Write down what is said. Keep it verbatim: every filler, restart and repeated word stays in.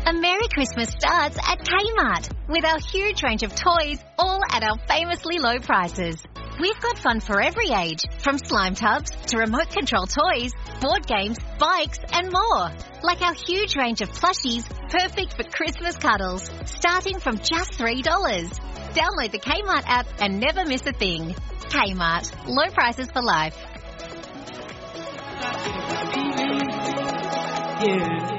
A Merry Christmas starts at Kmart with our huge range of toys, all at our famously low prices. We've got fun for every age, from slime tubs to remote control toys, board games, bikes and more. Like our huge range of plushies, perfect for Christmas cuddles, starting from just three dollars. Download the Kmart app and never miss a thing. Kmart, low prices for life. Yeah.